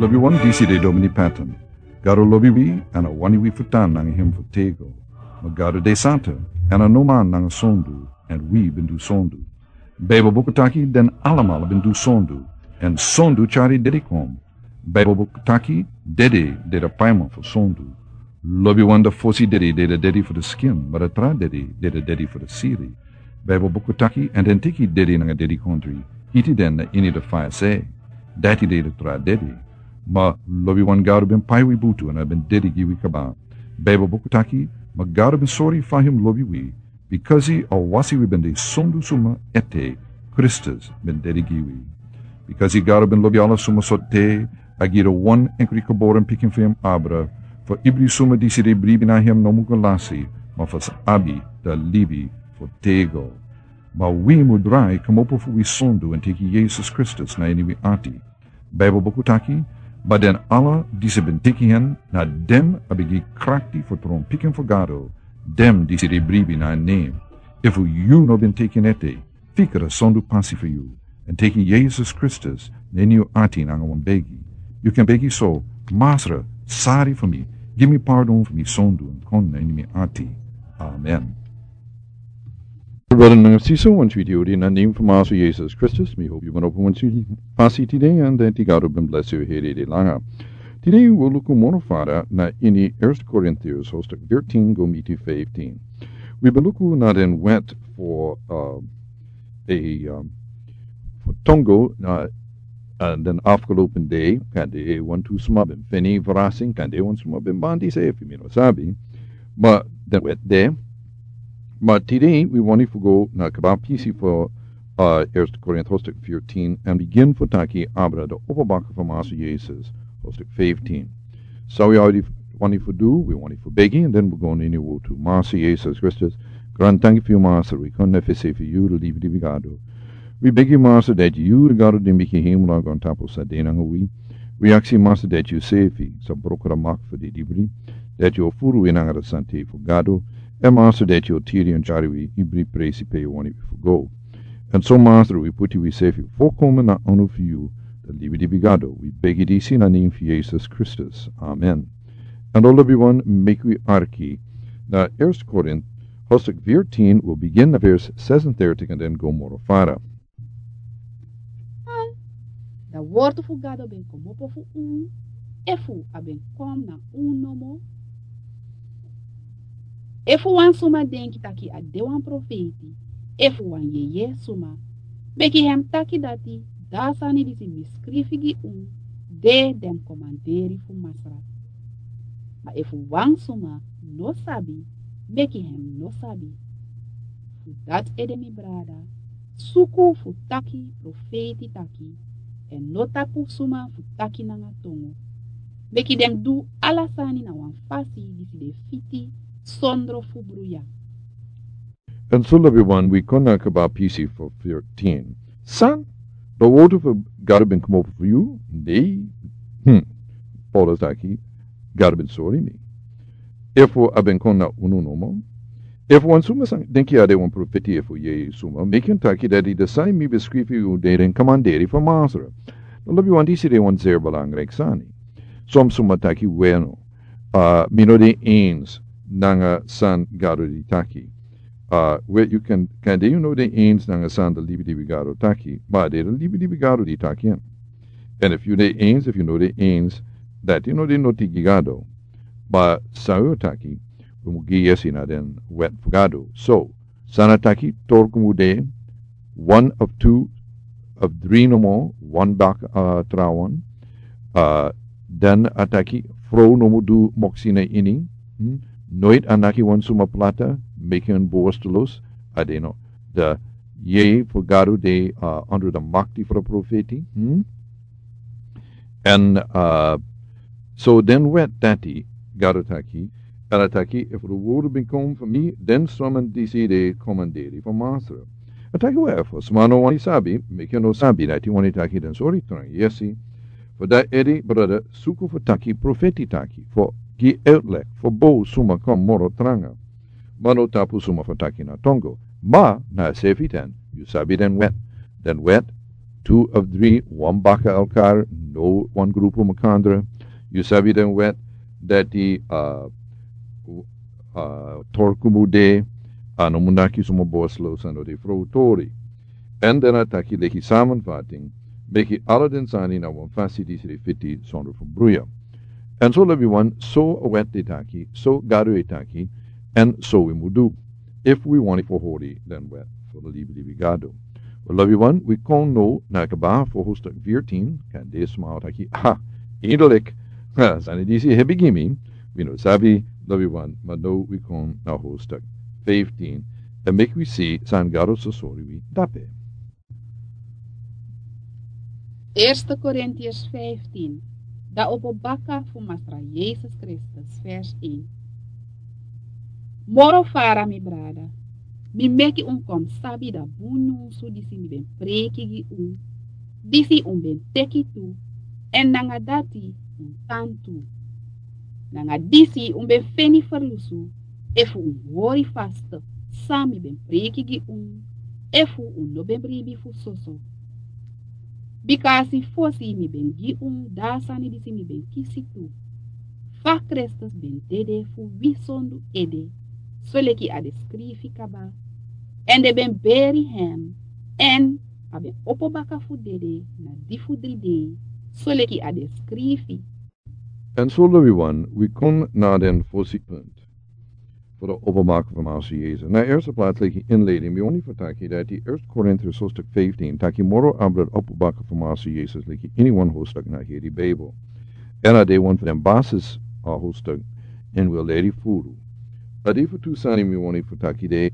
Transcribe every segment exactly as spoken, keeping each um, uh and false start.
Lobi wan disi de domini pattern. Garo lobi wi ana wani wi futan nang him futego. Magaro de santa ana noman nang sondu and we bindu sondu. Bebo bukutaki den allemaal bindu sondu en sondu chari dedikom. Bebo bukutaki dede de de paimon for sondu. Lobi wan de fosi dede de de dedi for the skin, but a tra dede de de dedi for the siri. Bebo bukutaki and den tiki dede nang a dedi country. Iti den na ini de fire say. Dati de de tra dede. Ma lobi wan garo ben pai wi butu and ben dedi giwi kaba. Bebo bukutaki ma garo ben sorry fa him lobi wi because he or wasi wi ben de sondu suma ete Christus ben dedi giwi. Because he garo ben lobi ala suma sotte agira one enkri kaboren picking for him abra for ibri suma disi de bribi na him no mugalasi ma fas abi da libi for tego. Ma wi mudrai kamopo fu wi sondu and teki Jesus Christus na ini wi ati. Bebo bukutaki but den alla disse ben teki hen na dem abigi krakti for tron pikken for gado, dem disse de bribi na name. If you no ben teki ete, fikere sondu passi for you, and teki Jesus Christus, nen you ati nanga wan begi. You can begi so, Masra, sorry for me, give me pardon for me sondu and kon na me ati. Amen. Brother Nangasiso, one video in the name from Master Jesus Christus. Me hope you want to open one to passi today and then the God ben bless you here de langa. Today we'll look more fara na ini First Corinthians host thirteen go meet fifteen. We will look na den went for uh, a um, for Tongo uh, and then after open day can they want to smub and feni verasing can they want to smub and bandi say if you know sabi but then wet there. But today we want to go na kaba P C for uh, First Corinthians fourteen and begin for taki abra the overback for Master Jesus hosted fifteen. So we already want to do we want to begging and then we're going to to Master Jesus Christus. Grant thank you for your Master. We can't never say for you to leave the vigado. We beg you, Master, that you regard the Mickey Himlag on top of Sadena we. We ask you, Master, that you save me, some broker mark for the debris, that your furu in Angara Sante for Gado. And Master, that your Tiri and Jariwi, Ibri Praise pay one if you go. And so, Master, we put you, we save you, for common not honor for you, the Libidi Bigado. We beg it in the name of Jesus Christus. Amen. And all everyone, make we arki. Now, First Corinthians, Hostek fourteen will begin the verse seven thirty and then go more fara. The word of God ben kom op of un, efu aben kom na un nomo. Efu wan suma denki taki a de wan profeti, efu wan yeye suma, beki hem taki dati, dasani disi miskrifigi un, de dem komanderi fu masra. Ma efu wan suma no sabi, beki hem no sabi. Fu dat edemi brada, suku fu taki profeti taki, en no tapu suma fu taki nanga tongo. Beki dem du alasani na wan fasi disi de fiti, sondro fu bruya. And so everyone, we connect about P C for thirteen. Son, the word of God been come over for you? Nay. Hmm. Paul is taki, God been sorry me. If I been konna uno nomo. If one suma sang denki ade one profeti if ye suma, making taki that he design me bescrive you de den commanderi for master. No love you want to one zer balang rexani. Som suma taki bueno. Uh, mino de ains. Nanga san garo di taki. Uh, where you can, can they, you know, the ains nanga san the libidi vigaro taki, but they the libidi vigaro di taki. And if you the ains, if you know the ains, that you know the noti gigado, but sao taki, umugi yesina then wet fugado. So, sanataki torkumude, one of two, of three no more, one back uh, trawan, uh, then ataki, fro no mudu moxine ini, hmm? Nooit anaki wan suma plata, making boastelos, adeno, the ye for garu de uh, under the makti for a profeti. Hmm? And uh, so then wet dati, garutaki, arataki, if the word become for me, then summon disi de commanderi for master. Ataki wherefore, smano wani sabi, making no sabi that you want taki then sorry to yesi. For that edi brother, suku for taki, profeti taki, for gi outlet for bo suma kom moro tranga. Mano tapu suma for taki na tongo. Ma na sefi ten, you sabi then wet. Then wet, two of three, one baka alkar, no one grupo makandra. You sabi den wet that the uh uh torkumude ano munaki sumo boslo sano de frotori. En den ataki leki samenvatting beki alle den sani na wan fasiti sri fiti zonder verbroeien. En zo hebben we one so wet etaki, so garu etaki, and so we moet do. If we want it for hori, then wet for the lieve lieve gado. Well, love you one, we kon no nakaba voor hoofdstuk veertien, kan deze maal taki, ha, eindelijk, zijn die zie heb ik gimi, we no sabi, love you one, maar no we kon naar hoofdstuk vijftien, en make we see, zijn gado so sorry we dape. Eerste Korintiërs vijftien. Da opobaka voor Masra Jezus Christus, vers één. Moro fara mi brada. Mi meki un kom sabi da bunyu su disi mi ben preki gi un. Disi un ben teki tu. En nanga dati un tantu. Nanga disi un ben feni verlusu. Efu un wori vaste. Sami ben preki gi un. Efu un no ben bribi fu soso. Bikasi fosi mi ben gi un dasani disi mi ben kisi tu. Fa Christus ben dede fu wisondu ede. Soleki a descrifi kaba. En de ben beri hem. En a ben opobaka fu dede na di fu dride. Soleki a descrifi. En zo everyone, we kon naar den fosi punt. Voor de oppermaken van Master Jezus. Na eerste plaats leg je inleiding. We only vertaki dat die eerste Korintiërs hoofdstuk vijftien. Taki moro abred oppermaken van Master Jezus leg je in een hoofdstuk naar hier die Bijbel. En dat de one van de basis hoofdstuk en wil lady furu. Dat die voor toestaan we only vertaki de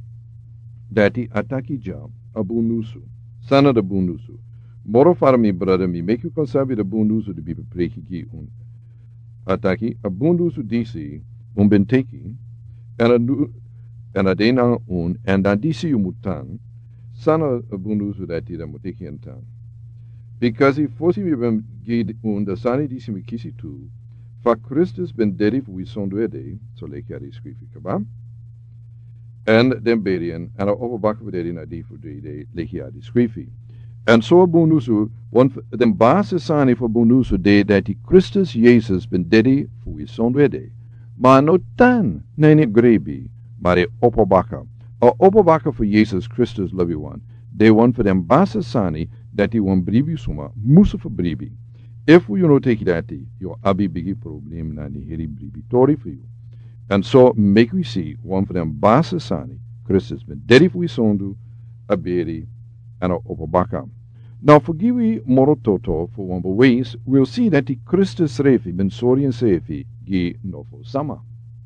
dat die ataki jam abunusu. Sana de bunusu. Moro farmi brother mi make you consabi de bunusu de bi bepreki un. Ataki abunusu disi un benteki. En dat een aan un, en dan die zie je moet dan, sana bundu zodat die dan moet ik in dan. Because if fosi we ben gid un, de sani die zie me kisi tu, fa Christus ben dedi voor we son duede, zo leek je die schrift kaba. En den berien, en er overbakken we dedi na die voor die leek je die schrift. En zo bundu zo, want den basis sani voor bundu zo de dat die Christus Jezus ben dedi voor we son duede. Maar no tan, nee niet grebi, maar de opobaka. A opobaka voor Jezus Christus, love you one. De one voor den basis sani, dat die one bribi suma, musu voor bribi. If you no take that, your abi bigi problem na ni heri bribi tori for you. And so make we see one for den basis sani, Christus ben dedi voor sondu, a beri, and a opobaka. Now forgive we morototo for one ways, we'll see that the Christus refi ben sori en sefi, gi novo sama.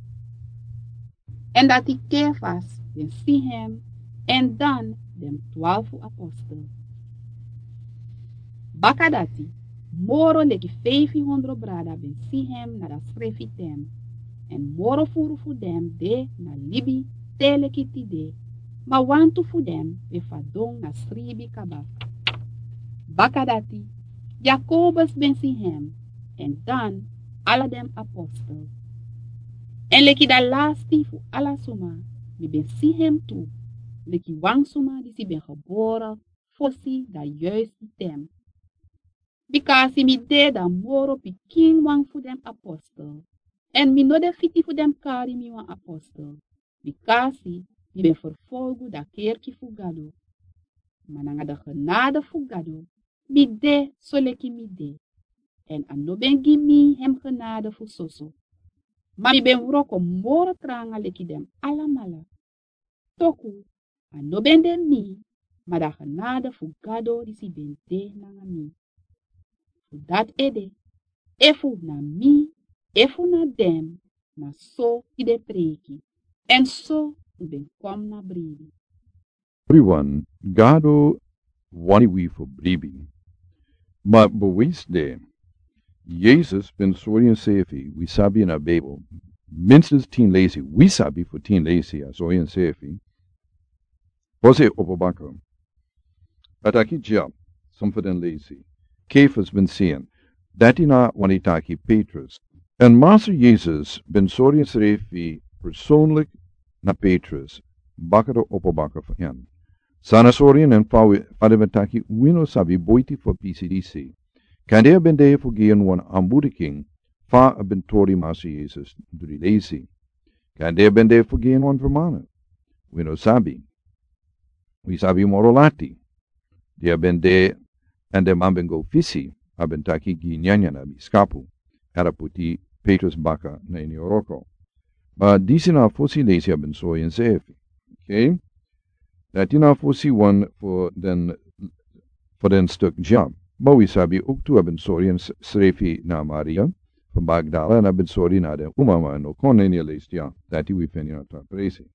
En dat die Kefas den zie hem, en dan den twaalf apostel. Bakadati, moro leki vijfhonderd brada ben zie hem na da schrefi tem. En moro furu fu dem de na libi teleki tide, ma wantu fu dem be fadong na sribi kaba. Bakadati, Jacobus ben zie hem, en dan alle dem apostel. En leki da lasti fu alla suma, mi ben zie hem toe, leki wang suma die si ben geboren, fossi da juist die tem. Bikasi mi de da moro pikin wang fu dem apostel, en mi no de fiti fu dem kari mi wang apostel, bikasi mi ben vervolgu da kerki fu gado. Mananga da genade fu gado, mi de so leki mi de. En ano ben gimi hem genade fu soso. Maar mi ben wroko moro tranga leki dem alamala. Toku, ano ben de mi, maar da genade fu gado di si ben de nanga mi. Fu dat ede, efu na mi, efu na dem, na so ide preki. En so ben kom na bribi. Everyone, gado wani we for bribi. Maar bewees de, Jezus ben sori en sefi, we sabi in a Bijbel, minstens tien lazy, we sabi voor tien lazy, a sori en sefi. Pose opobaka. Ataki jab, some for den lazy. Kefas ben seen, datina wanitaki Petrus. En Master Jezus ben sori en sefi, persoonlijk na Petrus, bakado opobaka voor hen. Sana sori en fawe fadeventaki, we no sabi boiti for P C D C. Kan de bende vergeen wan aanmoediging van een bentori Master Jezus door die lezen. Kan de bende vergeen wan vermanen. We no sabi. We sabi morolati. De bende en de man ben go visi. Aben taki gi nyanya na biskapu. Era puti Petrus baka na ini oroko. Maar die zijn na fosi lezen hebben zo in zeven. Oké. Dat die na fosi wan voor den voor den stuk jam. Maar we sabi ook toe hebben sorry en schreef na Maria van Magdala en hebben sorry na de umama en ook kon in je leest ja. Dat die we vinden aan het prezen.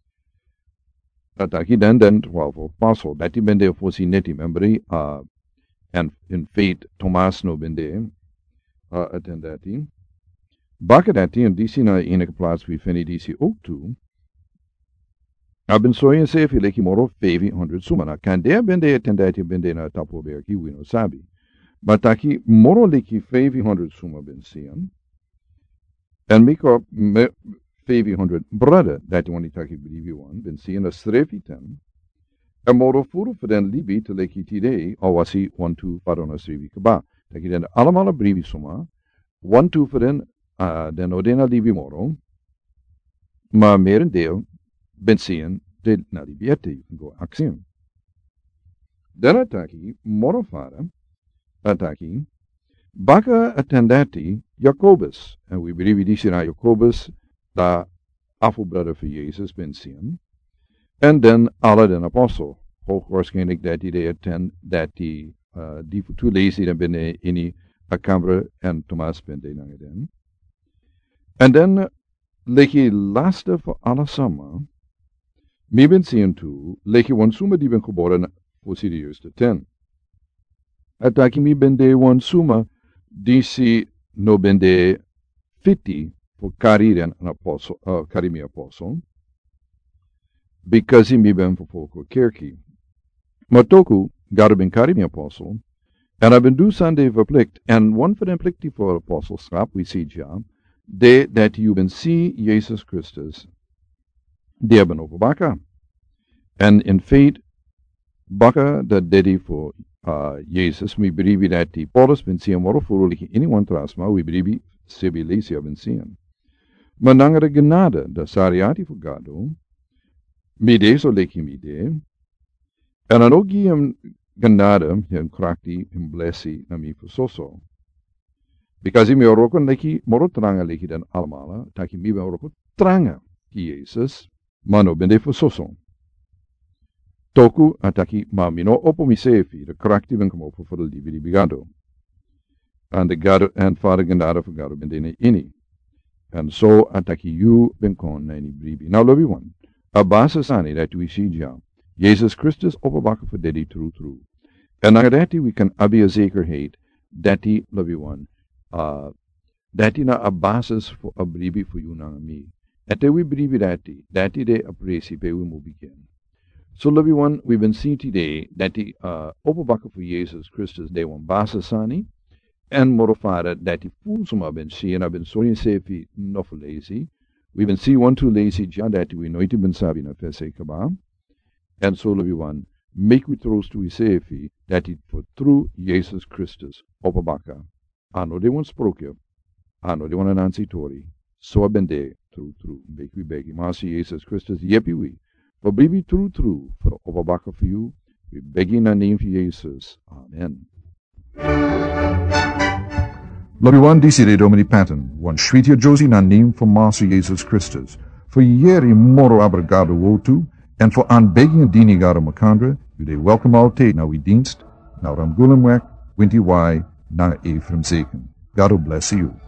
Dat aki dan den twaalf apostel. Dat die ben de fosi neti membri uh, en in feit Thomas no ben de uh, attend dat die. Bakken dat die en die zijn na enige plaats we vinden die sie ook toe. Abin soy en se file ki moro vijfhonderd sumana. Kan der ben de attendati ben de na tapo berki we no sabi. Maar taki moro leki vijfhonderd suma ben sian. En miko me vijfhonderd brother dat die wani taki believe one ben sian a strefi ten. En moro furu voor den libi te leki tide al was hij one two parona strefi kaba. Taki den allemaal brivi suma. One two voor den uh, den odena libi moro. Maar merendeel ben zien de na die biete go acción. Dan ataki moro fara ataki baka attendati Jacobus en we believe die zijn Jacobus da afbrother van Jezus ben zien en dan alle den apostel hoogwaarschijnlijk dat die de attend dat die uh, die voor toe lezen dan binnen in die kamer en Thomas ben de naar den en dan uh, leg je laatste voor alle samen. Mi ben zien toe, leg je wan suma die ben geboren voor si de juiste ten. Ataki mi ben de wan suma die si no ben de fiti voor kariren an apostel, uh, karimi apostel. Because mi ben voor volko kerki. Maar toku, garo ben karimi apostel. En ik ben dus aan de verplicht. En wan van de plicht voor apostelschap, we zien ja, de dat je ben zie Jezus Christus. Die hebben over Baka. En in feite, Baka, dat deed hij voor uh, Jezus. We believe dat die Paulus ben zien, waarom voor ik anyone trasma, we believe sebi lesia ben zien. Maar na de genade, dat sariati voor Gado, mede zo leki mede, en dan ook je hem genade, hem krakti, hem blessi, na mi voor soso. Because hij me orokon leki, moro tranga leki dan allemaal, dat je me ben orokon tranga, ki Jezus, mano bende voor soso. Toku ataki ma mino opo mi sefi, de krakti ben kom op voor de lieve die bigado. En de gado en vader genade voor gado ben dene ini. En so ataki you ben kon na ni bribi. Now lobby one. A basis ani dat we see ja. Jezus Christus opperbakken voor dedi true true. En na dat we kan abi a zekerheid dat die lobby one. Uh, dat die na a basis voor a bribi voor you na mi. Ete we bribi dat die, dat die de appreci pe we mo begin. So lobby one, we've been seeing today that the uh, opperbakken voor Jezus Christus de one basis ani. En morofara dat die voelsoma ben zien, en ben so je sefi nog lazy. We ben see one two lazy ja dat we nooit ben sabi na fese kaba. En so lobby one, make we troost to sefi dat it for true Jesus Christus opperbakka. Ano de one sprokje, ano de one anansitori. So ben de true true. Make we beg Master Jesus Christus yepi we. For be true true for opperbakka for you. We beg in the name of Jesus. Amen. Lobby one D C de Domini Patton, one Schwietia Josie na name for Master Jesus Christus. For yeri moro abrigado wotu, and for aanbegging dini gado makandra, you de welcome all te na we dienst, na ramgulemwek, winti y, na Ephraim zeken. God bless you.